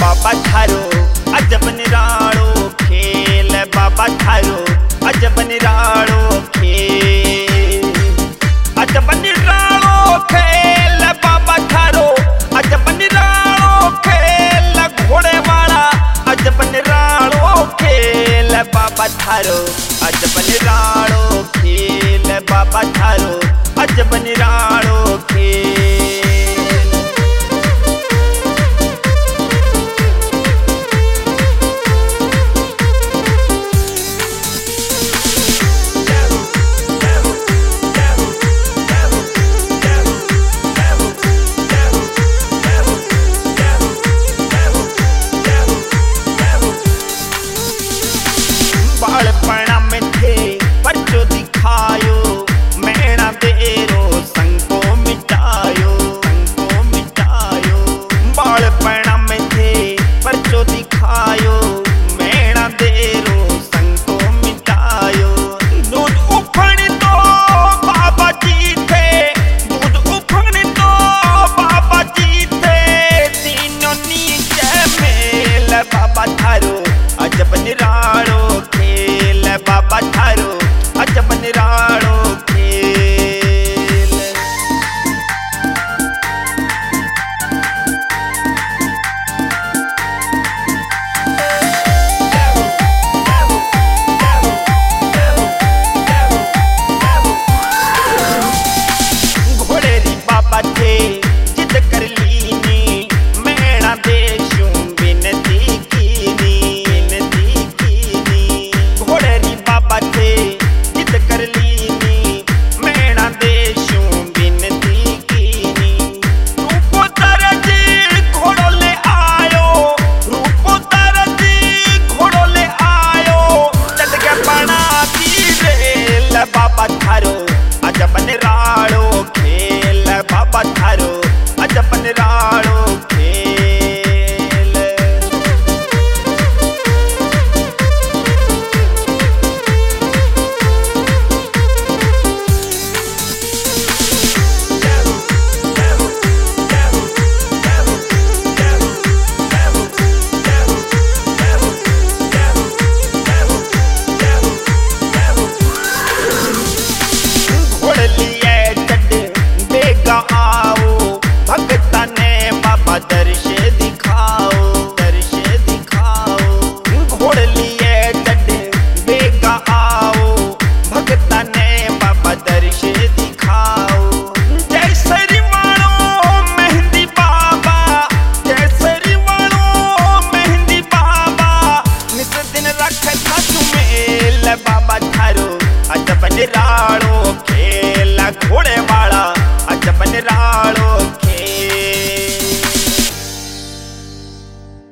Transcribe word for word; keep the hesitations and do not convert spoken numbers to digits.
बाबा थारो अजब निरालो खेल बाबा थारो अजब निरालो खेल अजब निरालो खेल बाबा थारो अजब निरालो खेल घोड़े वाला अजब निरालो खेल बाबा थारो अजब निरालो खेल बाबा थारो अजब निरालो खेल। बालपणा में थे पर जो दिखायो मैना तेरो संग को मिटायो संग को मिटायो। बालपणा में थे पर जो दिखायो मैना तेरो संग को मिटायो। दूध उफड़ तो बाबा जी थे दूध उफड़ तो बाबा जी थे तीनों नीचे मेल बाबा थारो अजब निरालो खेल बाबा थारो अजब निरालो खेल। घोड़े री बाबा थे जिद कर लीनी मैना देशूं बिनती कीनी बिनती कीनी। घोड़े री बाबा थे जिद कर लीनी मैना देशूं बिनती कीनी। रूपो दरजी घोड़ो ले आयो रूपो दरजी घोड़ो ले आयो चल के बना दी रेल बाबा थारो अजब निरालो खेल बाबा थारो अजब निरालो खेल। घोड़ लिए चढ़ बेगा आओ भगता ने बाबा दर्श दिखाओ दर्श दिखाओ। घोड़ लिए चढ़ बेगा आओ भगता ने बाबा दर्श दिखाओ। जय सरी वालो मेहंदी बाबा जय सरी वालो मेहंदी बाबा निस दिन रख था मेल बाबा थारो अजब निरालो खेल घोड़े वाला अजब निरालो खेल।